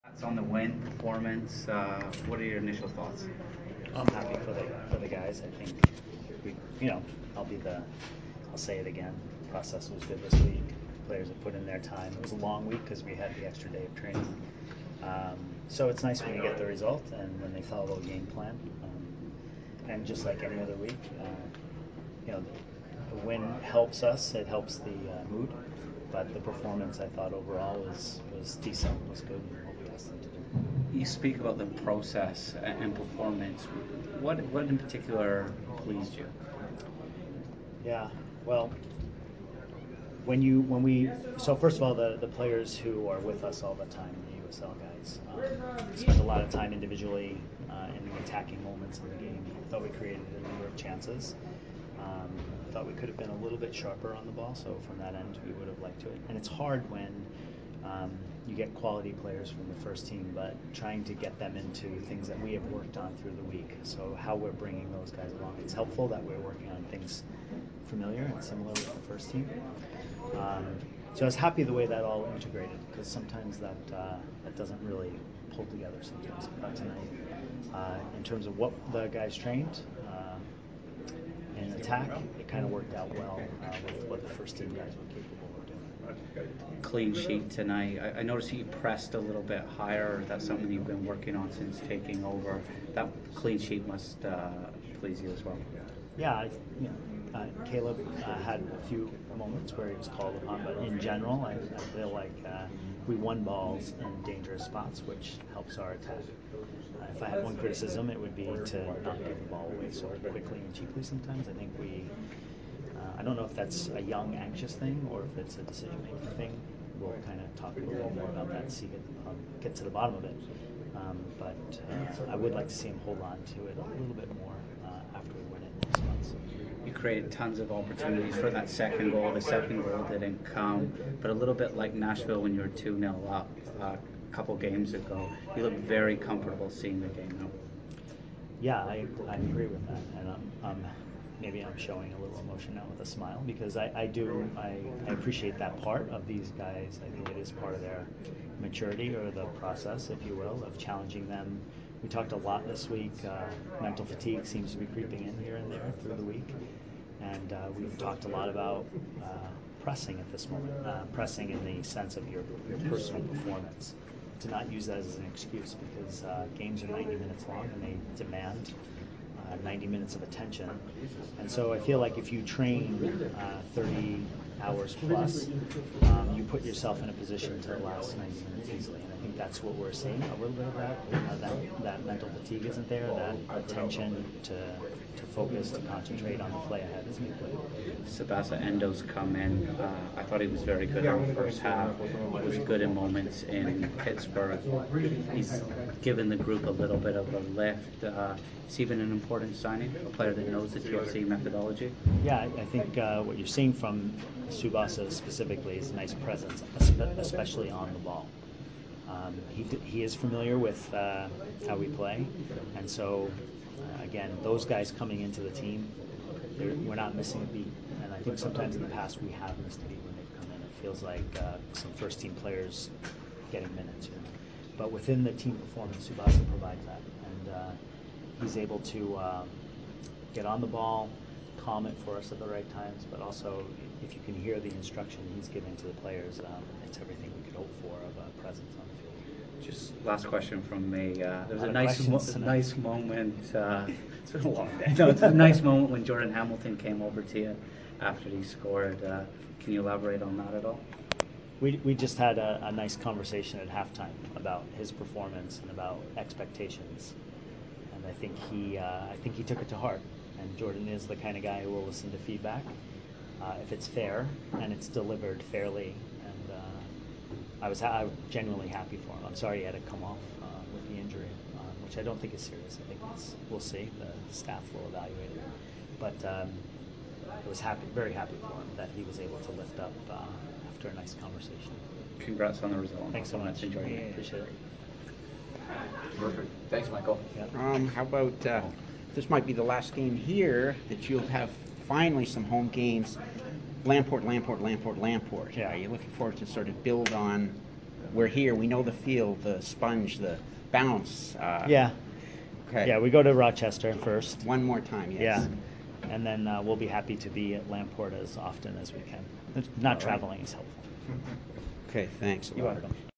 It's on the win performance. What are your initial thoughts? I'm happy for the guys. I think we, I'll be the, I'll say it again. Process was good this week. Players have put in their time. It was a long week because we had the extra day of training. Um, so it's nice when you get the result and when they follow a game plan. And just like any other week, the win helps us. It helps the mood. But the performance, I thought overall was decent. Was good. What we asked them to do. You speak about the process and performance. What in particular pleased you? Yeah. Well, when we so first of all, the players who are with us all the time, the USL guys, spend a lot of time individually in the attacking moments of the game. I thought we created a number of chances. I thought we could have been a little bit sharper on the ball, so from that end we would have liked to it. And it's hard when you get quality players from the first team, but trying to get them into things that we have worked on through the week. So how we're bringing those guys along. It's helpful that we're working on things familiar and similar with the first team. So I was happy the way that all integrated because sometimes that doesn't really pull together sometimes. But tonight, in terms of what the guys trained in attack, it kind of worked out well with what the first team guys were capable of doing. Clean sheet tonight. I noticed you pressed a little bit higher. That's something you've been working on since taking over. That clean sheet must please you as well. Yeah, Caleb had a few moments where he was called upon, but in general, I feel like we won balls in dangerous spots, which helps our attack. If I had one criticism, it would be to not give the ball away so quickly and cheaply sometimes. I think I don't know if that's a young, anxious thing or if it's a decision-making thing. We'll kind of talk a little bit more about that, see get to the bottom of it. But I would like to see him hold on to it a little bit more after we win it next month. You created tons of opportunities for that second goal. The second goal didn't come, but a little bit like Nashville when you were 2-0 up a couple games ago, you look very comfortable seeing the game now. Yeah, I agree with that, and maybe I'm showing a little emotion now with a smile because I appreciate that part of these guys. I think it is part of their maturity or the process, if you will, of challenging them. We talked a lot this week. Mental fatigue seems to be creeping in here and there through the week, and we've talked a lot about pressing at this moment, pressing in the sense of your personal performance. To not use that as an excuse because games are 90 minutes long and they demand 90 minutes of attention. And so I feel like if you train 30 hours plus, you put yourself in a position to last 90 minutes easily. And I think that's what we're seeing, a little bit of that. That mental fatigue isn't there, that attention to focus, to concentrate on the play ahead as we play. Sabasa Endo's come in. I thought he was very good in the first half. He was good in moments in Pittsburgh. He's given the group a little bit of a lift. Is he been an important signing? A player that knows the TFC methodology? Yeah, I think what you're seeing from Subasa specifically is a nice presence, especially on the ball. He is familiar with how we play, and so again, those guys coming into the team, we're not missing a beat. And I think sometimes in the past we have missed a beat when they've come in. It feels like some first team players getting minutes, But within the team performance, Subasa provides that, and he's able to get on the ball, calm it for us at the right times, but also if you can hear the instruction he's giving to the players, it's everything we could hope for of a presence on the field. Just last question from me. There was a nice moment. It's been a long day. No, it's a nice moment when Jordan Hamilton came over to you after he scored. Can you elaborate on that at all? We just had a nice conversation at halftime about his performance and about expectations, and I think he took it to heart. And Jordan is the kind of guy who will listen to feedback if it's fair and it's delivered fairly. And I was genuinely happy for him. I'm sorry he had to come off with the injury, which I don't think is serious. I think we'll see. The staff will evaluate it. But I was very happy for him that he was able to lift up after a nice conversation. Congrats on the result. Thanks so much. Enjoy it. Appreciate it. Perfect. Thanks, Michael. Yeah. How about this might be the last game here that you'll have finally some home games. Lamport. Yeah. Are you looking forward to sort of build on we're here. We know the feel, the sponge, the bounce. Yeah. Okay. Yeah, we go to Rochester first. One more time, yes. Yeah. And then we'll be happy to be at Lamport as often as we can. Not traveling is helpful. Okay, thanks a You're lot. welcome.